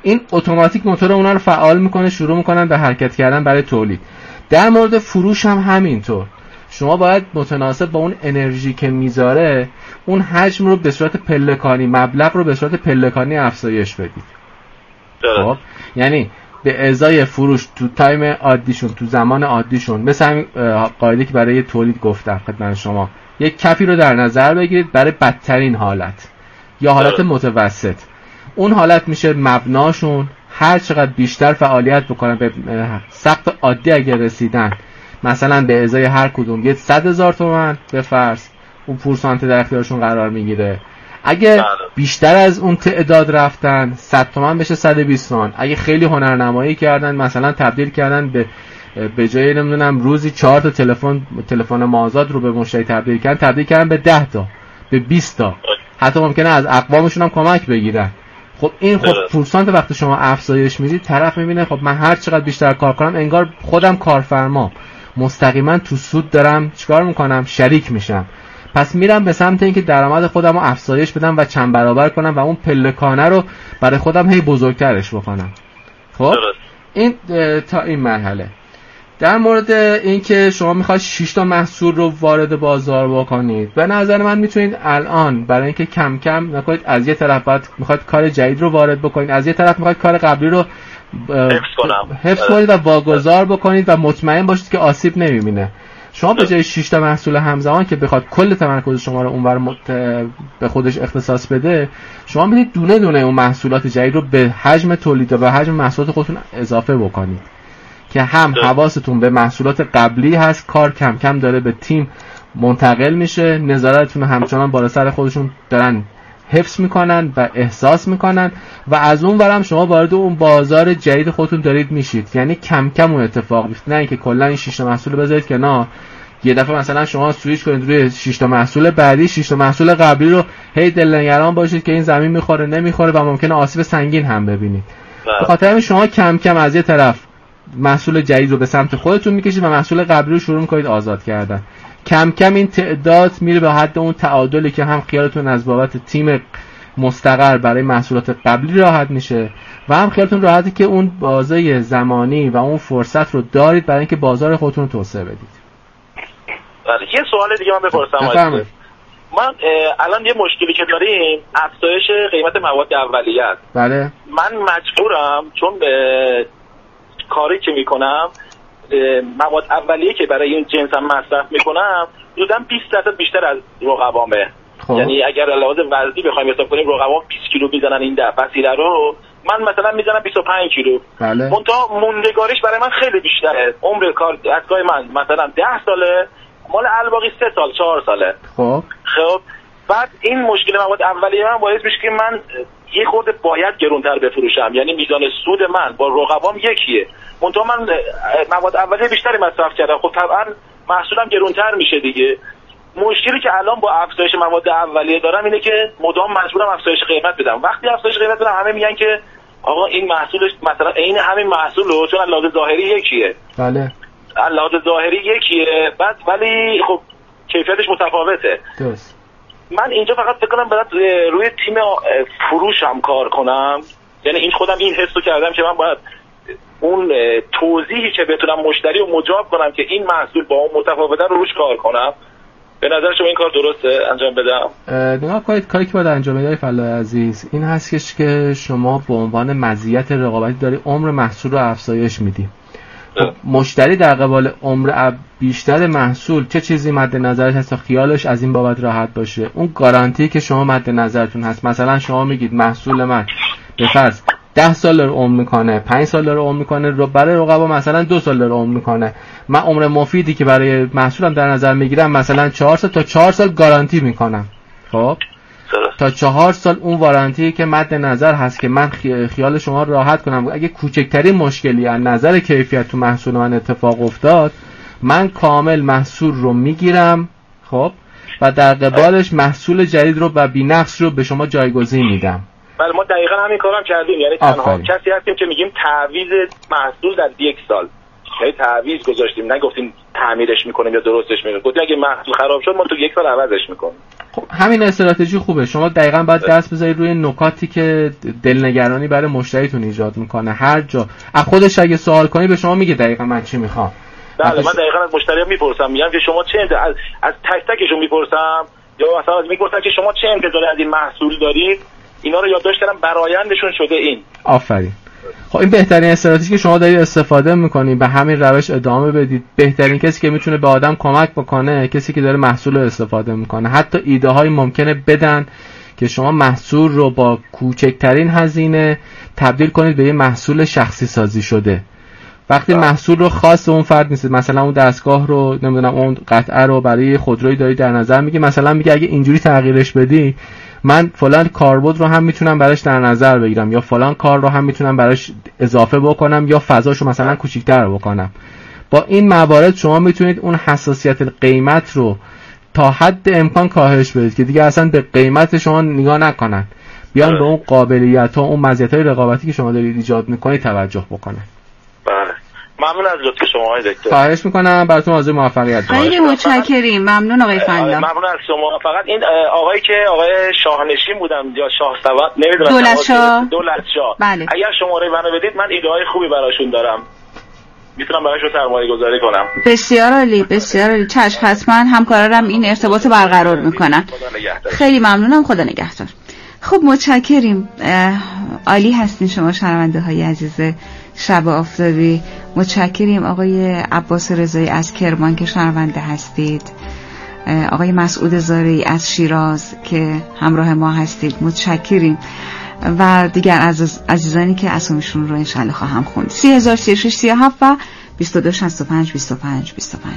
این اتوماتیک موتور اونا رو فعال میکنه، شروع میکنن به حرکت کردن برای تولید. در مورد فروش هم همینطور، شما باید متناسب با اون انرژی که میذاره اون حجم رو به صورت پلکانی، مبلغ رو به صورت پلکانی افزایش بدید. خب یعنی به ازای فروش تو تایم عادیشون، تو زمان عادیشون، مثل همین قاعده که برای تولید گفتم خدمت شما، یک کفی رو در نظر بگیرید برای بدترین حالت یا حالت متوسط. اون حالت میشه مبناشون. هر چقدر بیشتر فعالیت بکنن، به سقف عادی اگه رسیدن، مثلا به ازای هر کدوم یه 100,000 تومان به فرض، اون پورسانت در اختیارشون قرار میگیره. اگه بیشتر از اون تعداد رفتن 100 تومان بشه 120 تومان. اگه خیلی هنرنمایی کردن، مثلا تبدیل کردن به جای نمیدونم روزی 4 تا تلفن مازاد رو به مشتری تبدیل کردن به 10 تا، به 20 تا، حتی ممکنه از اقوامشون هم کمک بگیرن. خب این پورسانت وقتی شما افزایش میدید، طرف میبینه خب من هر چقدر بیشتر کار کنم انگار خودم کارفرما مستقیما تو سود دارم چیکار میکنم، شریک میشم. پس میرم به سمت اینکه درآمد خودم رو افزایش بدم و چند برابر کنم و اون پلکانه رو برای خودم هی بزرگترش بکنم. خب این تا این مرحله. در مورد اینکه شما میخواید 6 تا محصول رو وارد بازار بکنید، به نظر من میتونید الان برای اینکه کم کم نکنید، از یه طرف میخواید کار جدید رو وارد بکنید، از یه طرف میخواید کار قبلی رو حفظ کنید و واگذار بکنید و مطمئن باشید که آسیب نمیبینه. شما به جای 6 تا محصول همزمان که بخواد کل تمرکز شما رو اونور به خودش اختصاص بده، شما میتونید دونه دونه اون محصولات جدید رو به حجم تولید و به حجم محصولات خودتون اضافه بکنید که هم حواستون به محصولات قبلی هست، کار کم کم داره به تیم منتقل میشه، نظارتتون همچنان بالا سر خودشون دارن حفظ میکنن و احساس میکنن و از اون ورم شما وارد اون بازار جدید خودتون دارید میشید. یعنی کم کم اون اتفاق بیفته، نه اینکه کلا این 6 تا محصول بذارید کنار، یه دفعه مثلا شما سویچ کنید روی 6 تا محصول بعدی، 6 تا محصول قبلی رو هی دلنگران باشید که این زمین میخوره نمیخوره و ممکنه آسیب سنگین هم ببینید. به خاطر همین شما کم کم از یه طرف محصول جدید رو به سمت خودتون میکشید و محصول قبلی رو شروع میکنید آزاد کردن. کم کم این تعداد میره به حد اون تعادلی که هم خیالتون از بابت تیم مستقر برای محصولات قبلی راحت میشه و هم خیالتون راحته که اون بازه زمانی و اون فرصت رو دارید برای اینکه بازار خودتون رو توسعه بدید. یه سوال دیگه من بپرسم. من الان یه مشکلی که داریم افزایش قیمت مواد اولیه است. بله. من مجبورم چون کاری که میکنم مواد اولیه که برای این جنسم مصرف میکنم حدوداً 20% بیشتر از رقبامه. یعنی اگر لحاظ وزنی بخوایم حساب کنیم رقبام 20 کیلو میزنن این وسیله رو، من مثلا میزنم 25 کیلو. بله. منتها موندگاریش برای من خیلی بیشتره. عمر کار دستگاه من مثلا 10 ساله، مال الباقی 3 سال 4 ساله. خب بعد این مشکل مواد اولیه من باعث میشه که من یه خورده باید گرونتر بفروشم، یعنی میزان سود من با رقبام یکیه، منتها من مواد اولیه بیشتری مصرف کردم، خب طبعا محصولم گرونتر میشه دیگه. مشکلی که الان با افزایش مواد اولیه دارم اینه که مدام مجبورم افزایش قیمت بدم. وقتی افزایش قیمت بدم همه میگن که آقا این محصولش مثلا عین همین محصول چون علاوه ظاهری یکیه. بله. علاوه ظاهری یکیه، بعد ولی خب کیفیتش متفاوته. درست. من اینجا فقط فکر کنم باید روی تیم فروش هم کار کنم، یعنی این خودم این حسو کردم که من باید اون توضیحی که بتونم مشتری رو مجاب کنم که این محصول با اون متفاوته رو روش کار کنم. به نظر شما این کار درسته انجام بدم؟ نگاه کنید، کاری که باید انجام بدید فلاح عزیز این هستش که شما به عنوان مزیت رقابتی داری عمر محصول رو افزایش میدی. مشتری در قبال عمر بیشتر محصول چه چیزی مد نظرش هست تا خیالش از این بابت راحت باشه؟ اون گارانتی که شما مد نظرتون هست. مثلا شما میگید محصول من به فرض 10 سال رو عمر میکنه، 5 سال رو عمر میکنه، برای رقبا مثلا 2 سال رو عمر میکنه. من عمر مفیدی که برای محصولم در نظر میگیرم مثلا 4 سال تا 4 سال گارانتی میکنم. خب تا 4 سال اون وارانتی که مد نظر هست که من خیال شما راحت کنم اگه کوچکترین مشکلی از نظر کیفیت تو محصول من اتفاق افتاد، من کامل محصول رو میگیرم. خب و در قبالش محصول جدید رو و بی‌نقص رو به شما جایگزین میدم. بله ما دقیقاً همین کارم کردیم، یعنی تنها کسی هستیم که میگیم تعویض محصول در 1 سال، یعنی تعویض گذاشتیم، نگفتیم تعمیرش میکنیم یا درستش میکنیم. گفتیم اگه محصول خراب شد ما تو 1 سال عوضش میکنیم. خب همین استراتژی خوبه. شما دقیقاً باید دست بذارید روی نکاتی که دلنگرانی برای مشتریتون ایجاد میکنه. هر جا از خودش اگه سوال کنی به شما میگه دقیقاً من چی میخوام. بله من دقیقاً از مشتری‌ها میپرسم، میگم که شما چه از تک تکشون میپرسم، یا مثلا میپرسم که شما چه انتظاری از این محصول دارید. اینا رو یادداشت کردم، برآیندشون شده این. آفرین. خب این بهترین استراتژی که شما دارید استفاده میکنید، به همین روش ادامه بدید. بهترین کسی که میتونه به آدم کمک بکنه کسی که داره محصول رو استفاده میکنه. حتی ایده های ممکنه بدن که شما محصول رو با کوچکترین هزینه تبدیل کنید به یه محصول شخصی سازی شده. وقتی محصول رو خاص اون فرد نیست، مثلا اون دستگاه رو نمیدونم اون قطعه رو برای خودرویی داری در نظر میگی، مثلا میگه اگه اینجوری تغییرش بدی من فلان کاربرد رو هم میتونم براش در نظر بگیرم، یا فلان کار رو هم میتونم براش اضافه بکنم، یا فضاشو مثلا کوچیک‌تر بکنم. با این موارد شما میتونید اون حساسیت قیمت رو تا حد امکان کاهش بدید که دیگه اصلا به قیمت شما نگاه نکنن، بیان به اون قابلیت ها، اون مزیت‌های رقابتی که شما دارید ایجاد میکنید توجه بکنن. بله ممنون از لطف شما آقای دکتر. خواهش میکنم، براتون آرزوی موفقیت. خیلی متشکریم. ممنون آقای فنلا. ممنون از شما. فقط این آقایی که آقای شاهنشین بودم یا شاهسوار نمیدونم، دولتشاه، بله. اگر شماره منو بدید من ایده های خوبی براشون دارم، میتونم براشون سرمایه گذاری کنم. بسیار عالی، بسیار عالی. چشم، حتما همکارانم این ارتباط برقرار میکنن. خیلی ممنونم. خدا نگهدار. خب متشکریم. عالی هستین شما شنونده های عزیز شب آفتابی. متشکریم آقای عباس رضایی از کرمان که شنونده هستید، آقای مسعود زارعی از شیراز که همراه ما هستید. متشکریم. و دیگر عزیزانی که اسامیشون رو انشالله خواهم خوند. 303637 و 2265 25 25.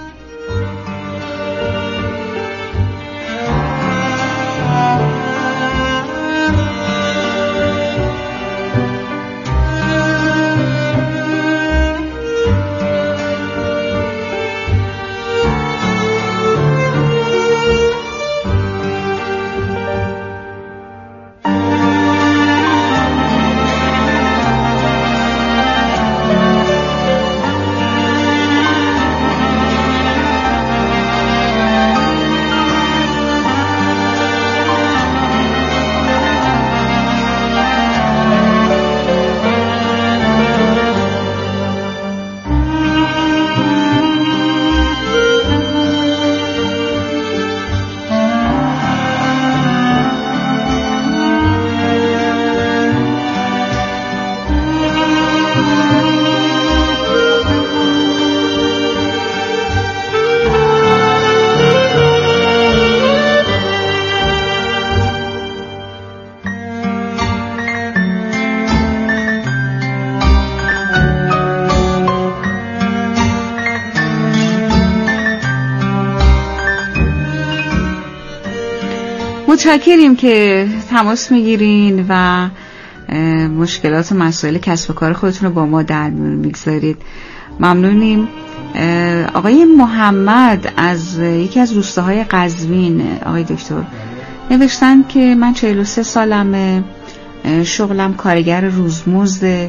متشکریم که تماس میگیرین و مشکلات و مسائل کسب و کار خودتون رو با ما در میون میگذارید. ممنونیم. آقای محمد از یکی از روستاهای قزوین، آقای دکتر، نوشتن که من 43 سالمه، شغلم کارگر روزمزد،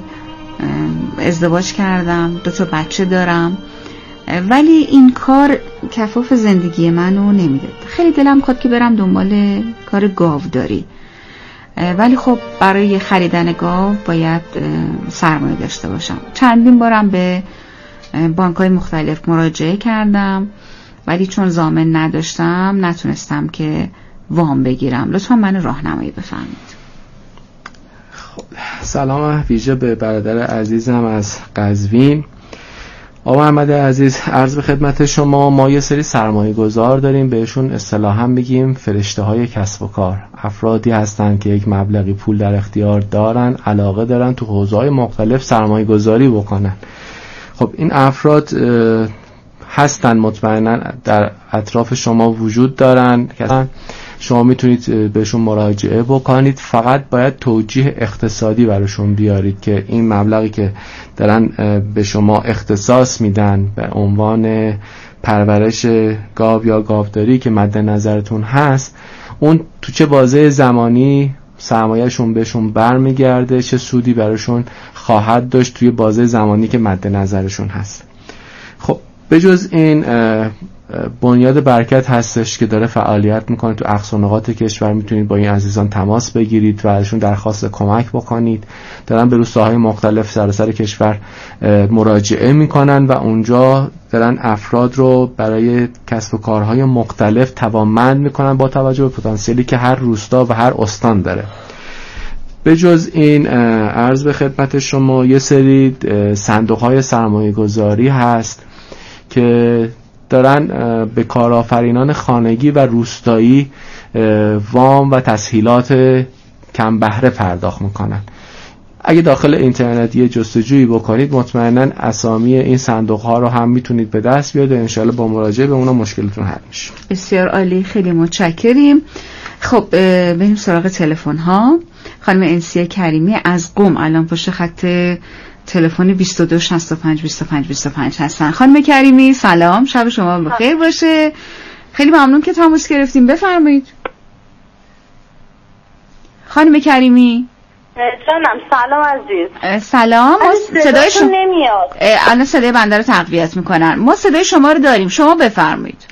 ازدواج کردم، 2 بچه دارم، ولی این کار کفاف زندگی منو نمیده. خیلی دلم خواهد که برم دنبال کار گاوداری، ولی خب برای خریدن گاو باید سرمایه داشته باشم. چندین بارم به بانک‌های مختلف مراجعه کردم، ولی چون ضامن نداشتم نتونستم که وام بگیرم. لطفا من راهنمایی بفرمایید. خب سلام ویژه به برادر عزیزم از قزوین. آقا محمد عزیز، عرض به خدمت شما، ما یه سری سرمایه گذار داریم، بهشون اصطلاحاً میگیم فرشته های کسب و کار. افرادی هستن که یک مبلغی پول در اختیار دارن، علاقه دارن تو حوزه‌های مختلف سرمایه گذاری بکنن. خب این افراد هستن مطمئناً در اطراف شما وجود دارن که شما میتونید بهشون مراجعه بکنید. فقط باید توجیه اقتصادی براشون بیارید که این مبلغی که دارن به شما اختصاص میدن به عنوان پرورش گاو یا گاوداری که مد نظرتون هست، اون تو چه بازه زمانی سرمایه‌شون بهشون برمیگرده، چه سودی براشون خواهد داشت توی بازه زمانی که مد نظرشون هست. خب به جز این بنیاد برکت هستش که داره فعالیت میکنه تو اقصا نقاط کشور. میتونید با این عزیزان تماس بگیرید و ازشون درخواست کمک بکنید. دارن به روستاهای مختلف سراسر کشور مراجعه میکنن و اونجا دارن افراد رو برای کسب و کارهای مختلف توانمند میکنن با توجه به پتانسیلی که هر روستا و هر استان داره. به جز این عرض به خدمت شما یه سری صندوق‌های سرمایه‌گذاری هست که دارن به کارآفرینان خانگی و روستایی وام و تسهیلات کم بهره پرداخت میکنن. اگه داخل اینترنت یه جستجویی بکنید مطمئناً اسامی این صندوق‌ها رو هم میتونید به دست بیارید و انشالله با مراجعه به اونا مشکلتون حل میشه. بسیار عالی، خیلی متشکریم. خب بریم سراغ تلفن ها. خانم انسیه کریمی از قم الان پشت خط تلفن 22 65 25 25 هستن. خانم کریمی سلام، شب شما بخیر باشه. خیلی ممنون که تماس گرفتیم، بفرمایید. خانم کریمی جانم سلام عزیز. سلام. صدای شما نمیاد. الان صدای بنده رو تقویت میکنن. ما صدای شما رو داریم، شما بفرمایید.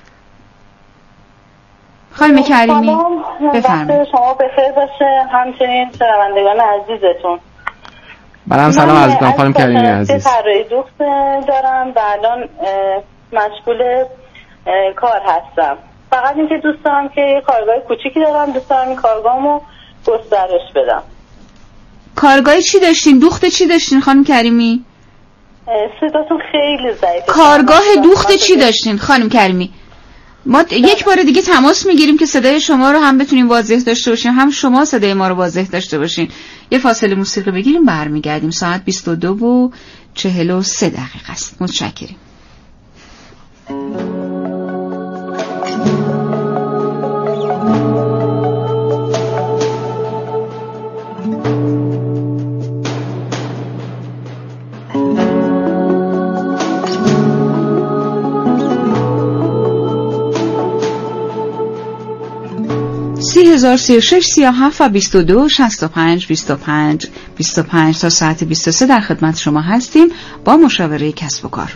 خانم کریمی بفرمایید. شما بخیر باشه، همچنین شنوندگان عزیزتون. منم سلام عزیزم خانم کریمی عزیز. من طراحی دوخت دارم و الان مشغول کار هستم. فقط اینکه دوست دارم که یه کارگاه کوچیکی دارم، دوست دارم این کارگاهمو گسترش بدم. کارگاه چی داشتین؟ دوخت چی داشتین خانم کریمی؟ صداتون خیلی ضعیفه. کارگاه دوخت چی داشتین خانم کریمی؟ ما یک بار دیگه تماس میگیریم که صدای شما رو هم بتونیم واضح داشته باشیم، هم شما صدای ما رو واضح داشته باشین. یه فاصله موسیقی بگیریم، برمیگردیم. ساعت 22:43 است. متشکریم. هزار 36 37 و 22 65 25 25 تا ساعت 23 در خدمت شما هستیم با مشاوره کسب و کار.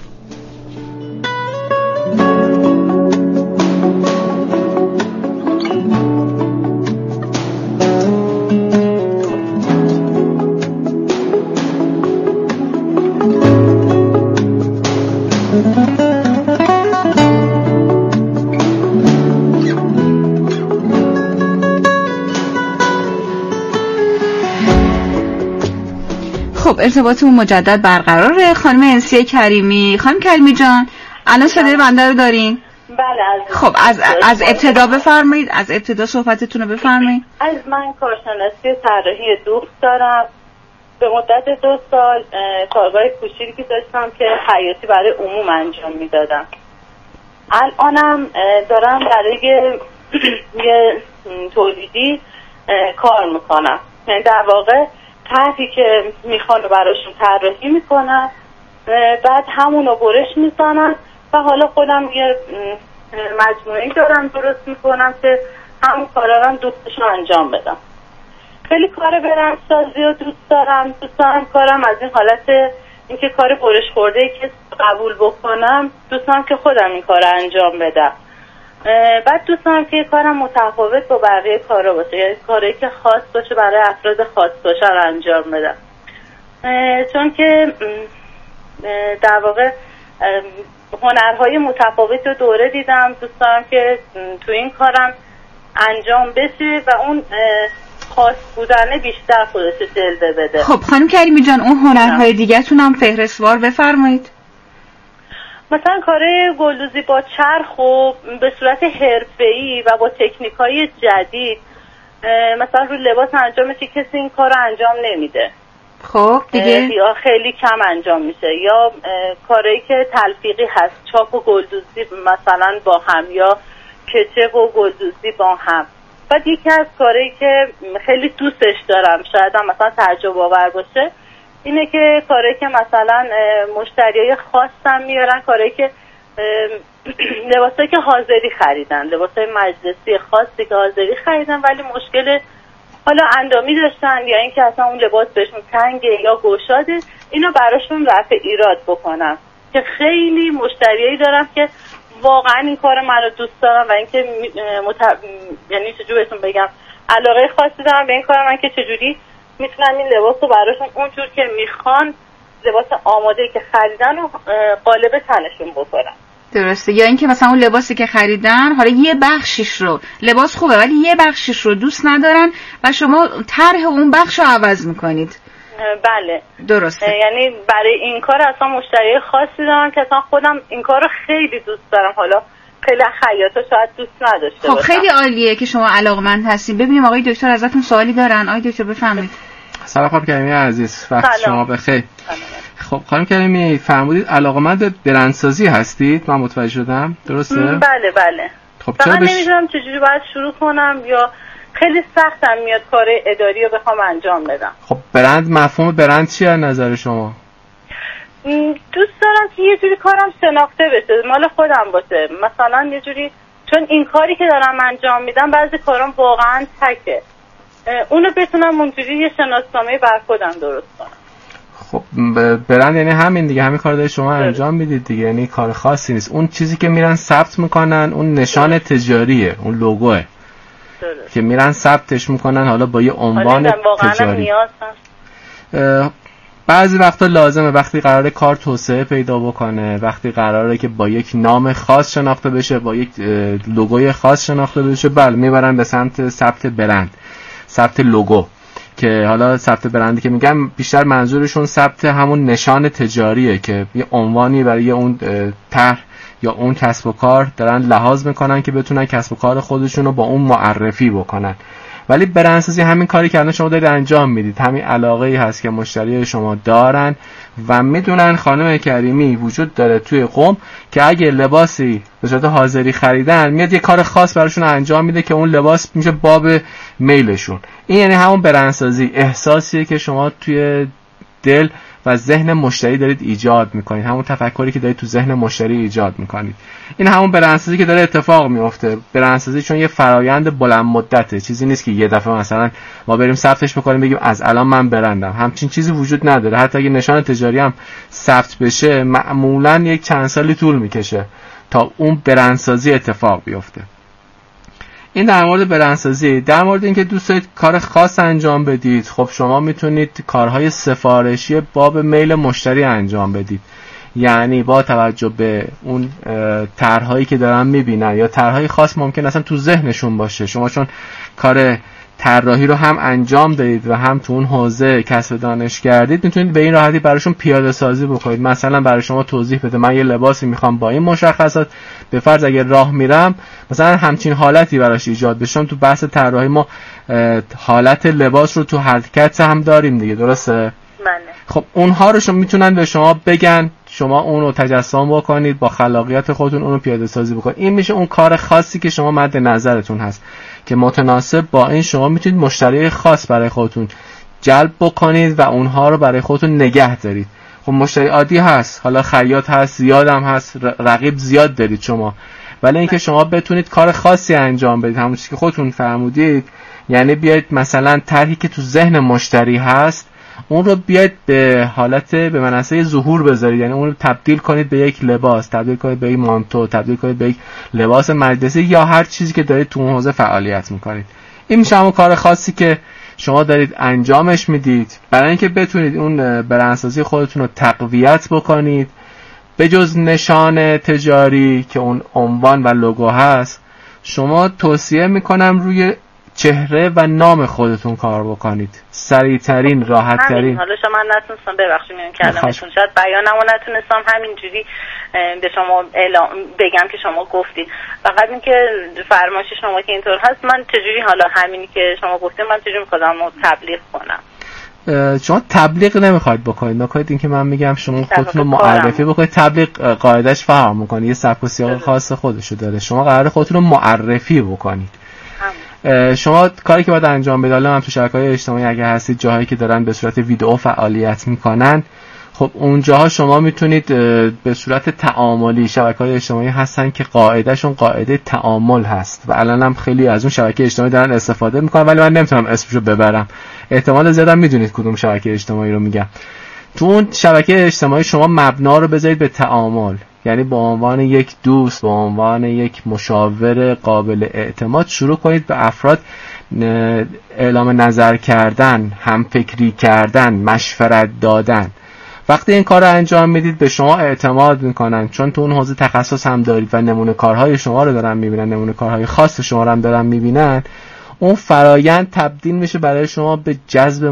خب ارتباطمون مجدد برقراره. خانم انسیه کریمی، خانم کریمی جان الان صدای بنده رو دارین؟ بله. خب از ابتدا بفرمایید، از ابتدا صحبتتون رو بفرمایید. من کارشناسی طراحی دوخت دارم. به مدت 2 سال کارگاه کوچیکی داشتم که خیاطی برای عموم انجام میدادم. الانم دارم برای یه تولیدی کار میکنم. یعنی در واقع طرحی که میخوان براشون طراحی میکنن، بعد همونو برش میزنن و حالا خودم یه مجموعه‌ای دارم درست میکنم که همون کارا رو دوستشون انجام بدم. خیلی کار برندسازی رو دوست دارم کارم از این حالت اینکه کار برش خورده که قبول بکنم، دوست دارم که خودم این کار رو انجام بدم. بعد دوست دارم که کارم متفاوت با بقیه کارا باشه، یعنی کاری که خاص باشه برای افراد خاص باشه رو انجام بدم. چون که در واقع هنرهای متفاوت رو دوره دیدم، دوست دارم که تو این کارم انجام بشه و اون خاص بودنه بیشتر خودش جلوه بده. خب خانم کریمی جان اون هنرهای دیگه تون هم فهرستوار بفرمایید. مثلا کار گلدوزی با چرخ و به صورت حرفه‌ای و با تکنیک‌های جدید مثلا روی لباس انجام میشه، کسی این کار رو انجام نمیده. خب دیگه یا خیلی کم انجام میشه، یا کاری که تلفیقی هست، چاپ و گلدوزی مثلا با هم، یا کچه و گلدوزی با هم. بعد یکی از کاری که خیلی دوستش دارم، شاید هم مثلا تعجب آور باشه، اینه که کاری که مثلا مشتریای خاصم میارن، کاری که لباسایی که حاضری خریدن، لباسای مجلسی خاصی که حاضری خریدن ولی مشکل حالا اندامی داشتن یا اینکه اصلا اون لباس بهشون تنگه یا گشاده، اینو براشون رفع ایراد بکنم. که خیلی مشتریایی دارم که واقعا این کار من رو دوست دارم و اینکه یعنی چجوری بهتون بگم علاقه خاصی دارم به این کار من که چجوری میتونم این لباس رو براشون اونجور که میخوان، لباس آماده که خریدن و قالب تنشون بکنم. درسته. یا اینکه مثلا اون لباسی که خریدن حالا یه بخشش رو، لباس خوبه ولی یه بخشش رو دوست ندارن و شما طرح اون بخش رو عوض میکنید. بله درسته. یعنی برای این کار اصلا مشتری خاصی دارم که اصلا خودم این کار رو خیلی دوست دارم، حالا خیلی خیاطا شاید دوست نداشته باشن. خب خیلی عالیه که شما علاقمند هستین. ببینیم آقای دکتر ازتون سوالی دارن. آقای دکتر بفرمایید. سلام خانم کریمی عزیز، وقت شما بخیر. خب خانم کریمی فرمودید علاقمند برندسازی هستید، من متوجه شدم، درسته؟ بله بله. خب من نمیدونم چجوری باید شروع کنم یا خیلی سختم میاد کار اداری رو بخوام انجام بدم. خب برند، مفهوم برند چیه از نظر شما؟ دوست دارم که یه جوری کارم شناخته بشه، مال خودم باشه. مثلا یه جوری، چون این کاری که دارم انجام میدم بعضی کارام واقعا تکه، اونو بتونم اونجوری یه شناسنامه بر خودم درست کنم. خب برند یعنی همین دیگه، همین کار دارید شما انجام میدید دیگه، یعنی کار خاصی نیست. اون چیزی که میرن ثبت میکنن اون نشان تجاریه، اون لوگوه که میرن ثبتش میکنن حالا با یه عنوان تجاری. بعضی وقتا لازمه وقتی قراره کار توسعه پیدا بکنه، وقتی قراره که با یک نام خاص شناخته بشه، با یک لوگوی خاص شناخته بشه، بله میبرن به سمت ثبت برند، ثبت لوگو. که حالا ثبت برندی که میگم بیشتر منظورشون ثبت همون نشان تجاریه که یه عنوانی برای اون طرح یا اون کسب و کار دارن لحاظ میکنن که بتونن کسب و کار خودشون رو با اون معرفی بکنن. ولی برندسازی همین کاری که الان شما دارید انجام میدید، همین علاقه‌ای هست که مشتری شما دارن و میدونن خانم کریمی وجود داره توی قم که اگه لباسی به صورت حاضری خریدن میاد یه کار خاص براشون انجام میده که اون لباس میشه باب میلشون. این یعنی همون برندسازی، احساسیه که شما توی دل و ذهن مشتری دارید ایجاد میکنید، همون تفکری که دارید تو ذهن مشتری ایجاد میکنید. این همون برندسازی که داره اتفاق میفته. برندسازی چون یه فرایند بلند مدته، چیزی نیست که یه دفعه مثلا ما بریم ثبتش بکنیم بگیم از الان من برندم، همچین چیزی وجود نداره. حتی اگه نشان تجاری هم ثبت بشه معمولا یک چند سالی طول میکشه تا اون برندسازی اتفاق بیفته. این در مورد برندسازی. در مورد اینکه دوست دارید کار خاص انجام بدید، خب شما میتونید کارهای سفارشی باب میل مشتری انجام بدید، یعنی با توجه به اون طرحهایی که دارن میبینن یا طرحهای خاص ممکن اصلا تو ذهنشون باشه، شما چون کار طراحی رو هم انجام دادید و هم تو اون حوزه کسب دانش کردید، میتونید به این راحتی براشون پیاده سازی بکنید. مثلا برای شما توضیح بده من یه لباسی میخوام با این مشخصات، به فرض اگه راه میرم مثلا همچین حالتی براش ایجاد بشه. تو بحث طراحی ما حالت لباس رو تو حرکت هم داریم دیگه، درسته؟ خب اونها رو شما میتونن به شما بگن، شما اون رو تجسم بکنید، با خلاقیت خودتون اون رو پیاده سازی بکنید. این میشه اون کار خاصی که شما مد نظرتون هست که متناسب با این شما میتونید مشتری خاص برای خودتون جلب بکنید و اونها رو برای خودتون نگه دارید. خب مشتری عادی هست، حالا خیاط هست، زیاد هم هست، رقیب زیاد دارید شما، ولی اینکه شما بتونید کار خاصی انجام بدید، همون چیزی که خودتون فرمودید، یعنی بیاید مثلا طرحی که تو ذهن مشتری هست اون رو بیاید به حالت به منصه ظهور بذارید، یعنی اون رو تبدیل کنید به یک لباس، تبدیل کنید به یک مانتو، تبدیل کنید به یک لباس مجلسی یا هر چیزی که دارید تو اون حوزه فعالیت میکنید. این میشه همون کار خاصی که شما دارید انجامش میدید. برای اینکه بتونید اون برندسازی خودتون رو تقویت بکنید، به جز نشان تجاری که اون عنوان و لوگو هست، شما توصیه میکنم روی چهره و نام خودتون کار بکنید، سریعترین، راحتترین. حالا شما نتونستم، ببخشید میگم کلمتون شاید بیانمو نتونستم همینجوری به شما اعلام بگم که شما گفتید. فقط اینکه فرمایش شما که اینطور هست، من چجوری حالا همینی که شما گفتید من چجوری می‌خوام تبلیغ کنم؟ شما تبلیغ نمیخواید بکنید، نکاید این که من میگم شما خودتون رو معرفی بکنید. تبلیغ قاعدش فرق میکنه، یه سبک و سیاق خاص خودشو داره. شما قراره خودتون رو معرفی بکنید. شما کاری که باید انجام بدید، حالا من تو شبکه‌های اجتماعی اگه هستید جاهایی که دارن به صورت ویدئو فعالیت میکنن، خب اونجاها شما میتونید به صورت تعاملی، شبکه‌های اجتماعی هستن که قاعدهشون قاعده تعامل هست و الان هم خیلی از اون شبکه اجتماعی دارن استفاده میکنن، ولی من نمیتونم اسمشو ببرم، احتمال زیاد هم میدونید کدوم شبکه اجتماعی رو میگم. تو اون شبکه اجتماعی شما مبنا رو بذارید به تعامل، یعنی به عنوان یک دوست، به عنوان یک مشاور قابل اعتماد شروع کنید به افراد اعلام نظر کردن، همفکری کردن، مشورت دادن. وقتی این کار رو انجام میدید به شما اعتماد میکنن، چون تو اون حوزه تخصص هم دارید و نمونه کارهای شما رو دارن میبینن، نمونه کارهای خاص شما رو هم دارن میبینن. اون فرایند تبدیل میشه برای شما به جذب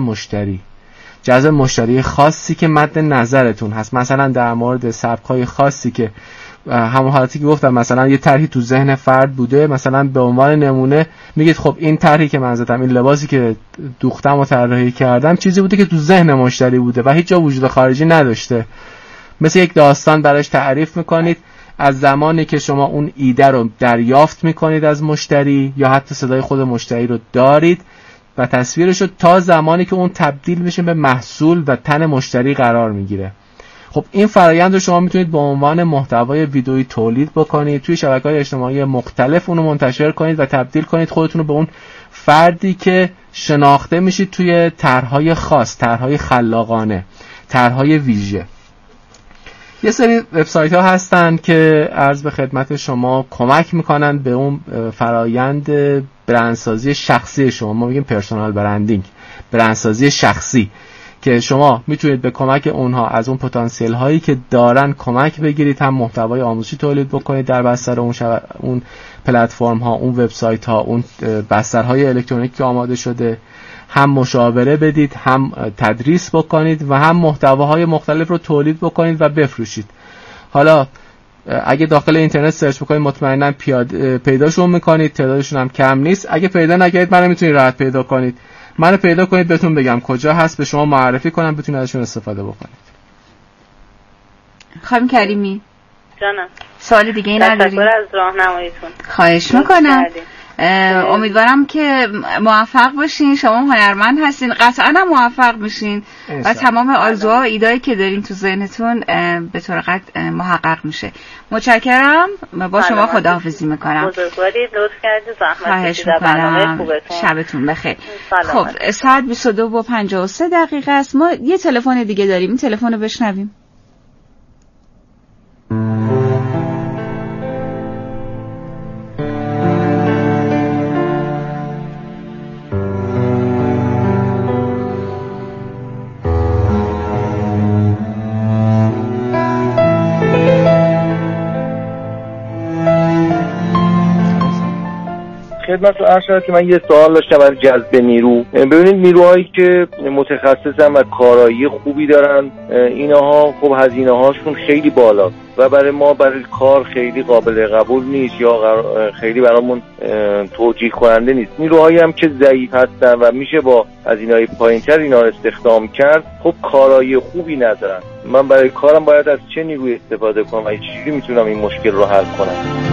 مشتری خاصی که مد نظرتون هست. مثلا در مورد سبک‌های خاصی که همون حالتی که گفتم، مثلا یه طرحی تو ذهن فرد بوده، مثلا به عنوان نمونه میگید خب این طرحی که من زدم، این لباسی که دوختم و طراحی کردم چیزی بوده که تو ذهن مشتری بوده و هیچ جا وجود خارجی نداشته. مثل یک داستان براش تعریف میکنید. از زمانی که شما اون ایده رو دریافت میکنید از مشتری یا حتی صدای خود مشتری رو دارید و تصویرش رو، تا زمانی که اون تبدیل میشه به محصول و تن مشتری قرار میگیره. خب این فرآیند رو شما میتونید به عنوان محتوای ویدئویی تولید بکنید، توی شبکه‌های اجتماعی مختلف اون رو منتشر کنید و تبدیل کنید خودتون رو به اون فردی که شناخته میشید توی طرح‌های خاص، طرح‌های خلاقانه، طرح‌های ویژه. یه سری وبسایت‌ها هستن که عرض به خدمت شما کمک میکنن به اون فرآیند برندسازی شخصی شما. ما میگیم پرسونال برندینگ، برندسازی شخصی، که شما میتونید به کمک اونها از اون پتانسیل هایی که دارن کمک بگیرید، هم محتوای آموزشی تولید بکنید در بستر اون پلتفرم ها، اون وبسایت ها، اون بسترهای الکترونیکی که آماده شده، هم مشاوره بدید، هم تدریس بکنید و هم محتواهای مختلف رو تولید بکنید و بفروشید. حالا اگه داخل اینترنت سرچ بکنید مطمئنا پیداشون میکنید، تعدادشون هم کم نیست. اگه پیدا نکردید منو میتونید راحت پیدا کنید، منو پیدا کنید بهتون بگم کجا هست، به شما معرفی کنم بتونید ازشون استفاده بکنید. خانم کریمی جانم، سوال دیگه ای نداری؟ تشکر از راهنماییتون. خواهش میکنم. امیدوارم که موفق باشین. شما هنرمند هستین، قطعا هم موفق میشین و تمام آرزوها و ایده‌ای که دارین تو ذهنتون به طور قطع محقق میشه. متشکرم. با شما خداحافظی میکنم. بزرگوارید، لطف کردید، زحمت خواهش کشیدید. برنامه خوبتون. شبتون بخیر. خب ساعت 22:53 است. ما یه تلفن دیگه داریم، این تلفن رو بشنویم. خدمت رو عرض شد که من یه سوال داشتم برای جذب نیرو. ببینید نیروهایی که متخصصن و کارایی خوبی دارن، اینها خب هزینه هاشون خیلی بالاست و برای ما برای کار خیلی قابل قبول نیست یا خیلی برامون توجیه کننده نیست. نیروهایی هم که ضعیف هستن و میشه با هزینه‌های پایین‌تر اینا استخدام کرد، خب کارایی خوبی ندارن. من برای کارم باید از چه نیروی استفاده کنم و چجوری میتونم این مشکل رو حل کنم؟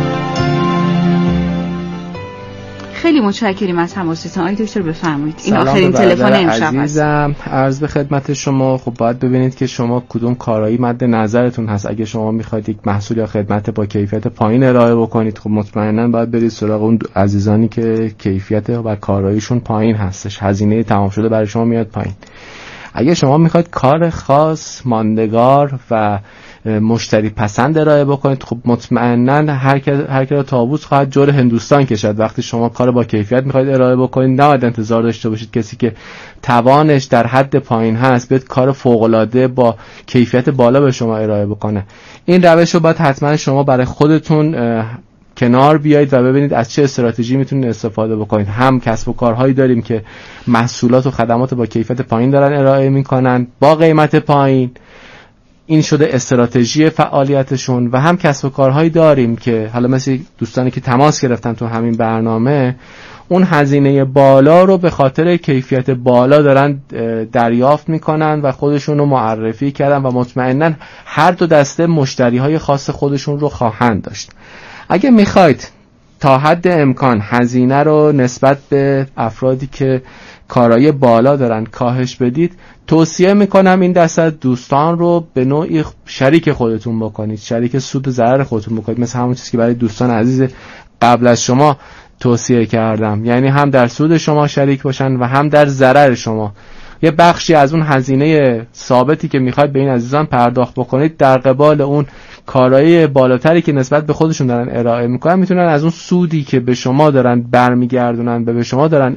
خیلی متشکریم از تماستون. آقای دکتر بفرمایید. این آخرین تلفن امشب هست. عرض به خدمت شما. خب باید ببینید که شما کدوم کارایی مد نظرتون هست. اگه شما میخواید یک محصول یا خدمت با کیفیت پایین ارائه بکنید، خب مطمئنا باید برید سراغ اون عزیزانی که کیفیت و کاراییشون پایین هستش، هزینه تمام شده برای شما میاد پایین. اگه شما میخواید کار خاص، ماندگار و مشتری پسند ارائه بکنید، خب مطمئنا هر کی تابوت خواهد جور هندوستان کشد. وقتی شما کار با کیفیت میخواید ارائه بکنید، نباید انتظار داشته باشید کسی که توانش در حد پایین هست بیاد کار فوق العاده با کیفیت بالا به شما ارائه بکنه. این روش رو باید حتما شما برای خودتون کنار بیایید و ببینید از چه استراتژی میتونید استفاده بکنید. هم کسب و کارهایی داریم که محصولات و خدمات با کیفیت پایین دارن ارائه میکنن با قیمت پایین، این شده استراتژی فعالیتشون، و هم کسب و کارهایی داریم که حالا مثل دوستانی که تماس گرفتن تو همین برنامه، اون هزینه بالا رو به خاطر کیفیت بالا دارن دریافت میکنن و خودشون رو معرفی کردن و مطمئنا هر دو دسته مشتریهای خاص خودشون رو خواهند داشت. اگه میخواید تا حد امکان هزینه رو نسبت به افرادی که کارایی بالا دارن کاهش بدید، توصیه میکنم این دسته دوستان رو به نوعی شریک خودتون بکنید، شریک سود و ضرر خودتون بکنید، مثل همون چیزی که برای دوستان عزیز قبل از شما توصیه کردم، یعنی هم در سود شما شریک باشن و هم در ضرر شما. یه بخشی از اون هزینه ثابتی که میخواید به این عزیزان پرداخت بکنید در قبال اون کارایی بالاتری که نسبت به خودشون دارن ارائه میکنن، میتونن از اون سودی که به شما دارن برمیگردونن به شما دارن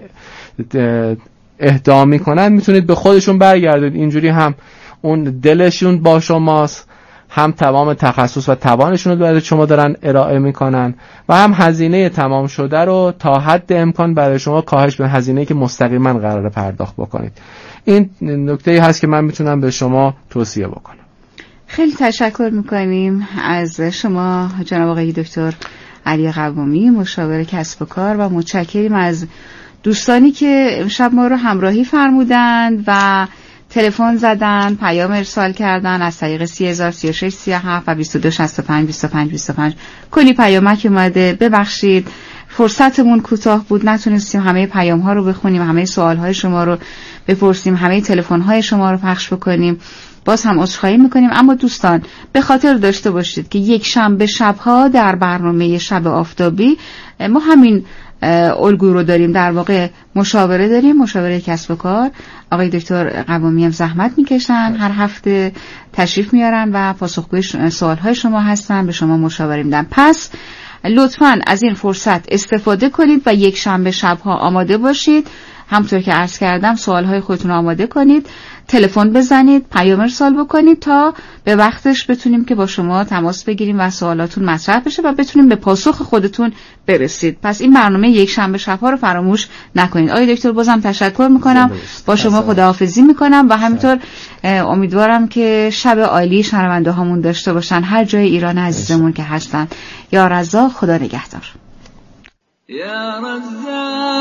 اهدا میکنن، میتونید به خودشون برگردونید. اینجوری هم اون دلشون با شماست، هم تمام تخصص و توانشون رو برای شما دارن ارائه میکنن و هم هزینه تمام شده رو تا حد امکان برای شما کاهش به هزینه‌ای که مستقیما قراره پرداخت بکنید. این نکته‌ای هست که من میتونم به شما توصیه بکنم. خیلی تشکر میکنیم از شما جناب آقای دکتر علی قوامی، مشاور کسب و کار، و متشکریم از دوستانی که امشب ما رو همراهی فرمودند و تلفن زدن، پیام ارسال کردن از طریق 3036 37 و 2265 25 کلی پیامک اومده. ببخشید فرصتمون کوتاه بود، نتونستیم همه پیام ها رو بخونیم، همه سوال های شما رو بپرسیم، همه تلفن های شما رو پخش بکنیم. باز هم عذرخواهی میکنیم، اما دوستان به خاطر داشته باشید که یک شنبه شبها در برنامه شب آفتابی ما همین الگو رو داریم، در واقع مشاوره داریم، مشاوره کسب و کار. آقای دکتر قوامی هم زحمت میکشن، هر هفته تشریف میارن و پاسخگوی سوالهای شما هستن، به شما مشاوره میدن. پس لطفاً از این فرصت استفاده کنید و یک شنبه شبها آماده باشید. همطور که عرض کردم سوالهای خودتون آماده کنید، تلفن بزنید، پیام ارسال بکنید تا به وقتش بتونیم که با شما تماس بگیریم و سوالاتون مطرح بشه و بتونیم به پاسخ خودتون برسید. پس این برنامه یک شنبه شبها رو فراموش نکنید. آقای دکتر بازم تشکر میکنم، با شما خداحافظی میکنم و همینطور امیدوارم که شب عالی شنونده هامون داشته باشن هر جای ایران عزیزمون که هستن. یا رزاق، خدا نگهدار. یا رزاق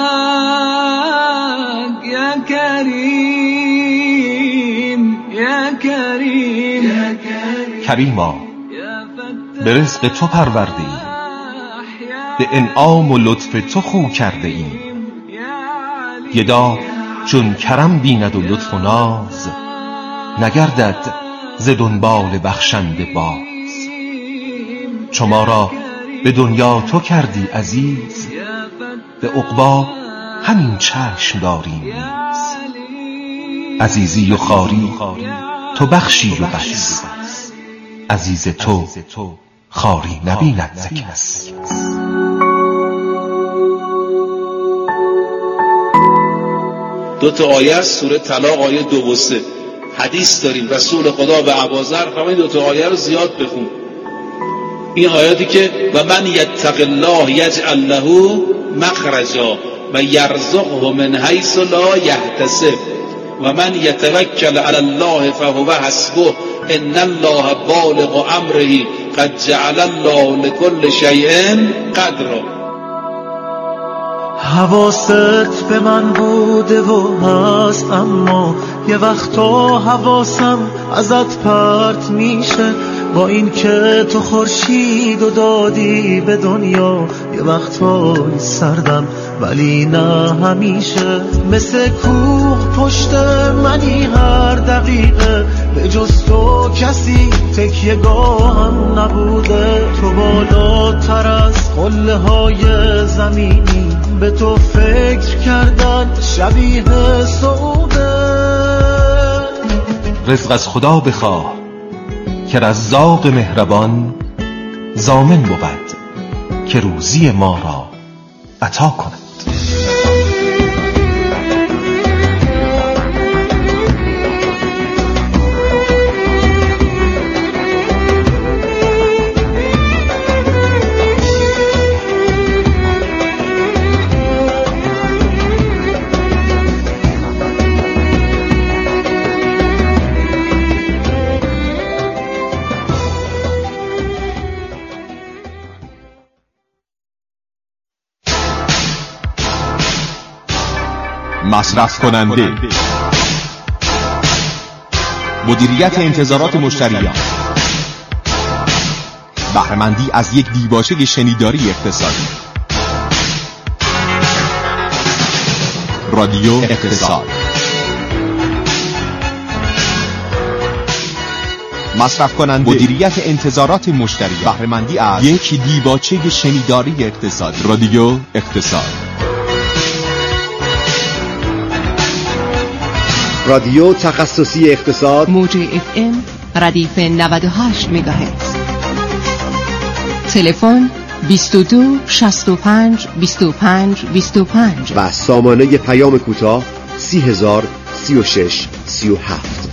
یا کریم یا کریم کریما، به رزق تو پرورده ایم، به انعام و لطف تو خو کرده ایم. گدا چون کرم بیند و لطف و ناز، نگردد ز دنبال بخشنده باز. شما را به دنیا تو کردی عزیز، به عقبا همین چشم داریم نیز. عزیزی و خواری تو بخشی و بس، عزیز تو خواری نبیند ز کس. دو تا آیه از سوره طلاق، آیه 2 و 3 حدیث داریم. رسول خدا به ابوذر فرمود دو تا آیه رو زیاد بخون. این آیاتی که و من یتق الله یجعل له مخرجا و یرزقه من حیث لا یحتسب و من یتوکل علی الله فهو حسبه ان الله بالغ امره قد جعل الله لكل شیء قدرا. حواست به من بوده و هست، اما یه وقتا حواسم ازت پرت میشه. با این که تو خورشید و دادی به دنیا، یه وقتای سردم ولی نه همیشه. مثل کوه پشت منی هر دقیقه، به جز تو کسی تکیه گاهم نبوده. تو بالاتر از قله های زمینی، به تو فکر کردن شبیه سعوده. رزق از خدا بخواه که رزاق مهربان، ضامن بود که روزی ما را عطا کند. مصرف کننده، مدیریت انتظارات مشتریان، بهره‌مندی از یک دیباچه شنیداری اقتصادی. رادیو اقتصاد. مصرف کننده، مدیریت انتظارات مشتریان، بهره‌مندی از یک دیباچه شنیداری اقتصادی. رادیو اقتصاد. رادیو تخصصی اقتصاد، موج FM ردیف 98 مگاهرتز. تلفن 22 65 25 25 و سامانه پیام کوتاه 30,036 37.